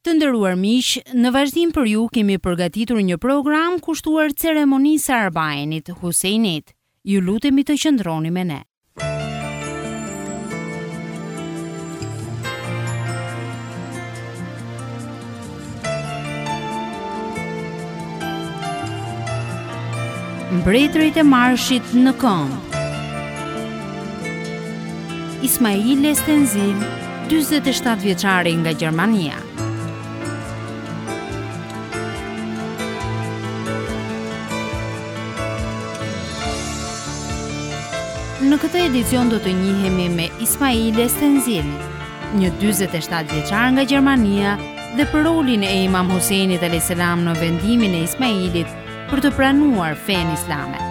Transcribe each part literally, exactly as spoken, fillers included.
Të nderuar miq, në vazhdim për ju kemi përgatitur një program kushtuar ceremonisë së Arbaenit Huseinit. Ju lutemi të qëndroni me ne. Mbretërit e marshit në këmbë. Ismail Estenzil, dyzet e shtatë vjeçari nga Gjermania. Në këtë edicion do të njihemi me Ismail Estenzil, një dyzet e shtatë vjeçar nga Gjermania, dhe për rolin e Imam Huseinit alayhis salam në vendimin e Ismailit për të pranuar fenë islame.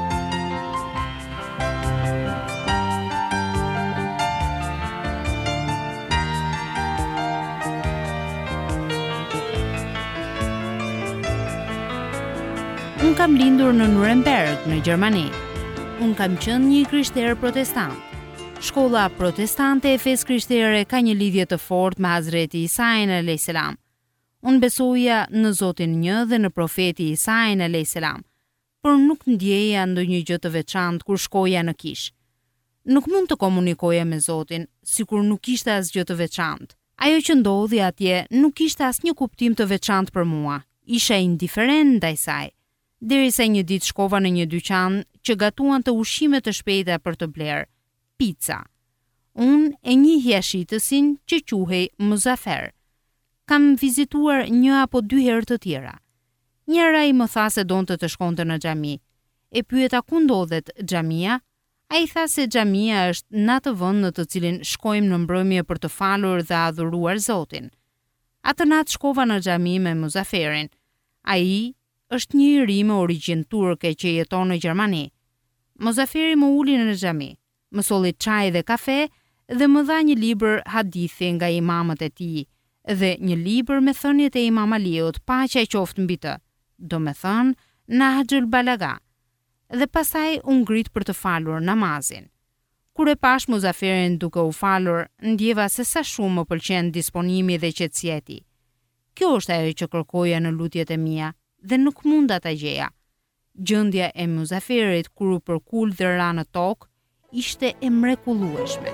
Unë kam lindur në Nuremberg, në Gjermani. Unë kam qenë një krishterë protestant. Shkolla protestante e fesë krishtere ka një lidhje të fortë me Hazreti Isain alayhis salam. Unë besoja në Zotin një dhe në profeti Isain alayhis salam, por nuk ndjeja ndonjë gjë të veçantë kur shkoja në kish. Nuk mund të komunikoja me Zotin, sikur nuk kishte asgjë të veçantë. Ajo që ndodhi atje nuk kishte asnjë kuptim të veçantë për mua. Isha indiferent ndaj saj. Derisa një ditë shkova në një dyqan që gatuan të ushqime të shpejta për të bler, pizza. Unë e njihja shitësin që quhej Muzafer. Kam vizituar një apo dy herë të tjera. Njëra i më tha se donte të shkonte në xhami. E pyeta ku ndodhet xhamia? Ai tha se xhamia është në atë vend në të cilin shkojmë në mbrëmje për të falur dhe adhuruar Zotin. Atë natë shkova në xhami me Muzaferin. Ai është një i ri me origjinë turke që jeton në Gjermani. Muzaferi më uli në xhami, më solli çaj dhe kafe dhe më dha një libër hadithi nga imamët e tij dhe një libër me thënjet e Imam Aliut, paqja qoftë mbi të, do me thënë Nahjul Balaga. Dhe pastaj u ngrit për të falur namazin. Kur e pash Muzaferin duke u falur, ndjeva se sa shumë më pëlqen disponimi dhe qetësia e tij. Kjo është ajo që kërkoja në lutjet e mia dhe nuk munda ta gjeja. Gjendja e Muzaferit kur u përkul dhe ra në tokë ishte e mrekullueshme.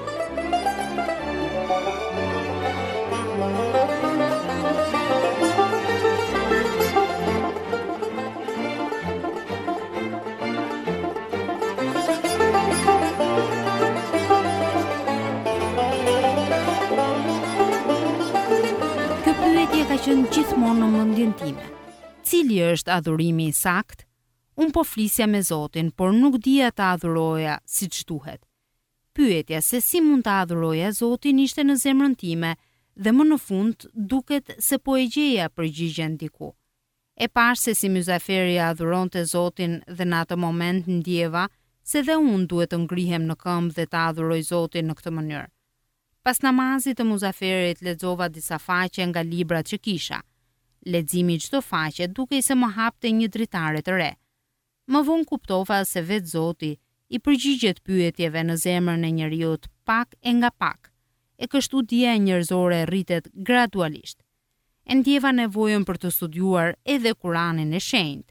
Kjo pyetje ka qenë gjithmonë në mendjen time. Cili është adhurimi i saktë? Unë po flisja me Zotin, por nuk dija ta adhuroja siç duhet. Pyetja se si mund ta adhuroja Zotin ishte në zemrën time dhe më në fund duket se po e gjeja përgjigjen diku. E pash se si Muzaferi adhuronte Zotin dhe në atë moment ndjeva se dhe unë duhet të ngrihem në këmbë dhe ta adhuroj Zotin në këtë mënyrë. Pas namazit të Muzaferit lexova disa faqe nga librat që kisha. Leximi i çdo faqe dukej se më hapte një dritare të re. Më vonë kuptova se vetë Zoti i përgjigjet pyetjeve në zemrën e njeriu pak e nga pak, e kështu dija njerëzore rritet gradualisht. E ndjeva nevojën për të studiuar edhe Kuranin e shenjtë.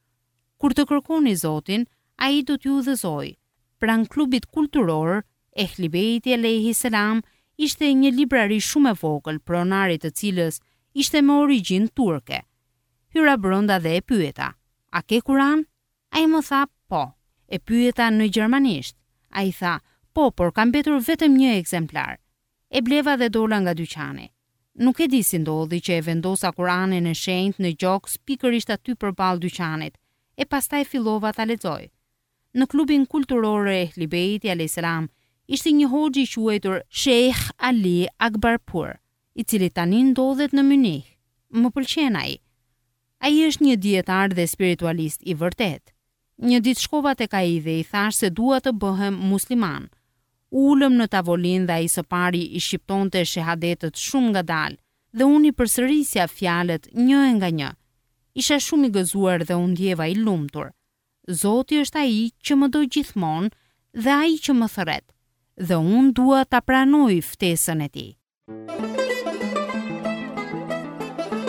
Kur të kërkoni Zotin, ai do t'ju udhëzojë. Pranë klubit kulturor, Ehli Beiti alayhis salam ishte një librari shumë e vogël, pronari të cilës ishte me origjinë turke. Hyra brenda dhe e pyeta, "A ke Kuran?" Ai më tha, "Po." E pyeta në gjermanisht. Ai tha, "Po, por kam mbetur vetëm një ekzemplar." E bleva dhe dola nga dyqani. Nuk e di si ndodhi që e vendosa Kuranin e shenjtë në gjoks pikërisht aty përballë dyqanit, e pastaj fillova ta lexoj. Në klubin kulturor e Ehli Beiti alayhis salam ishte një hoxhi i quajtur Sheikh Ali Akbarpur, i cili tani ndodhet në Munich. Më pëlqen ai. Ai është një dietar dhe spiritualist i vërtet. Një ditë shkova tek ai dhe i thash se dua të bëhem musliman. Ulëm në tavolinë dhe ai së pari i shqiptonte shahadetët shumë ngadalë dhe unë i përsërisja fjalët një e nga një. Isha shumë i gëzuar dhe u ndjeva i lumtur. Zoti është ai që më do gjithmonë dhe ai që më thret, dhe unë dua ta pranoj ftesën e tij.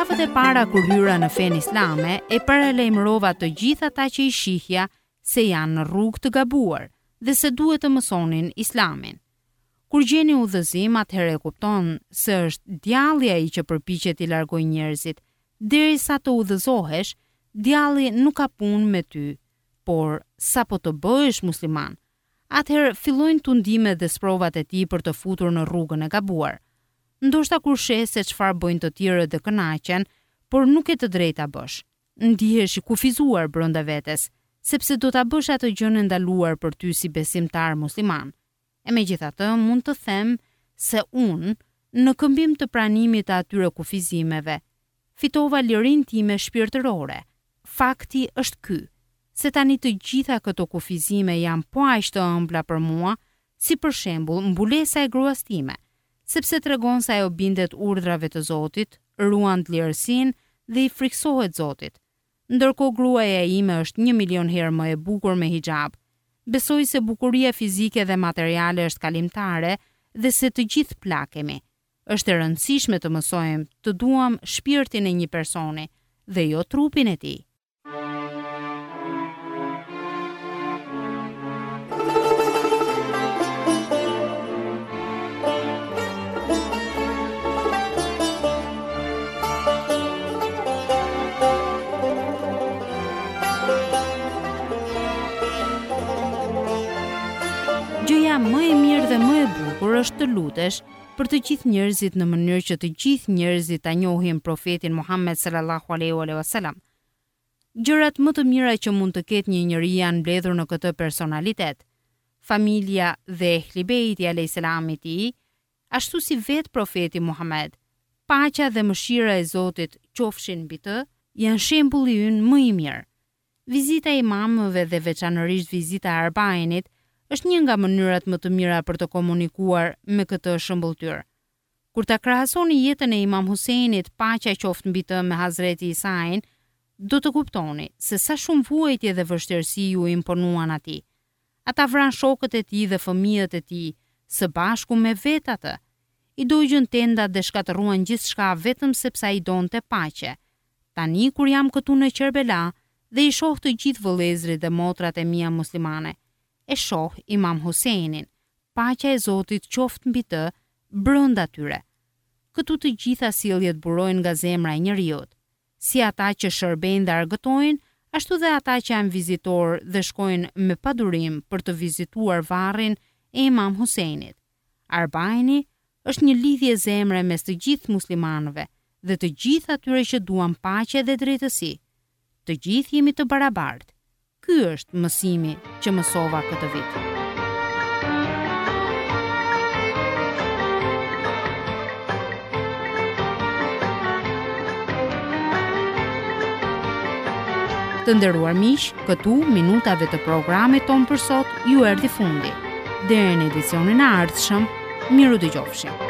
Javët e para kur hyra në fenë islame, e paralajmërova të gjithë ata që i shihja se janë në rrugë të gabuar dhe se duhet të mësonin islamin. Kur gjeni udhëzim, atëherë e kupton se është djalli ai që përpiqet i largojë njerëzit. Derisa të udhëzohesh, djalli nuk ka punë me ty, por sapo të bëhesh musliman, atëherë fillojnë tundimet dhe sprovat e tij për të futur në rrugën e gabuar. Ndoshta kur sheh se çfarë bëjnë të tjerët dhe kënaqen, por nuk e të drejta bësh. Ndihesh i kufizuar brenda vetes, sepse do ta bësh atë gjën e ndaluar për ty si besimtar musliman. E megjithatë, mund të them se unë, në këmbim të pranimit të atyre kufizimeve, fitova lirinë time shpirtërore. Fakti është ky, se tani të gjitha këto kufizime janë po aq të ëmbla për mua, si për shembull mbulesa e gruas time, sepse tregon se ajo bindet urdhrave të Zotit, ruan lirësinë dhe i friksohet Zotit. Ndërkohë gruaja ime është një milion herë më e bukur me hijab. Besoj se bukuria fizike dhe materiale është kalimtare dhe se të gjithë plakemi. Është e rëndësishme të mësojmë të duam shpirtin e një personi dhe jo trupin e tij. Gjëja më e mirë dhe më e bukur është të lutesh për të gjithë njerëzit në mënyrë që të gjithë njerëzit ta njohin profetin Muhammed sallallahu alaihi wasallam. Gjërat më të mira që mund të ketë një njeri janë mbledhur në këtë personalitet. Familja dhe ehli beiti alayhis salam i tij, ashtu si vet profeti Muhammed, paqja dhe mëshira e Zotit qofshin mbi të, janë shembulli ynë më i mirë. Vizita e imamëve dhe veçanërisht vizita e Arbainit është një nga mënyrat më të mira për të komunikuar me këtë shëmbulltyr. Kur ta krahasoni jetën e Imam Huseinit, paqja qoftë mbi të, me Hazreti Isain, do të kuptoni se sa shumë vuajtje dhe vështirësi ju imponuan atij. Ata vran shokët e tij dhe fëmijët e tij së bashku me vetë atë. I dogjën tendat dhe shkatëruan gjithçka vetëm sepse ai donte paqe. Tani kur jam këtu në Kerbela dhe i shoh të gjithë vëllezërit dhe motrat e mia muslimane, e shoh Imam Huseinin, paqja e Zotit qoftë mbi të, brenda tyre. Këtu të gjitha sjelljet burojnë nga zemra e njeriut, si ata që shërbejnë dhe argëtojnë, ashtu dhe ata që janë vizitor dhe shkojnë me padurim për të vizituar varrin e Imam Huseinit. Arbaini është një lidhje zemre mes të gjithë muslimanëve dhe të gjithë atyre që duan paqe dhe drejtësi. Të gjithë jemi të barabartë. Ky është mësimi që mësova këtë vit. Të nderuar miq, këtu minutave të programit ton për sot ju erdhi fundi. Deri në edicionin e ardhshëm, miru dëgjofshim.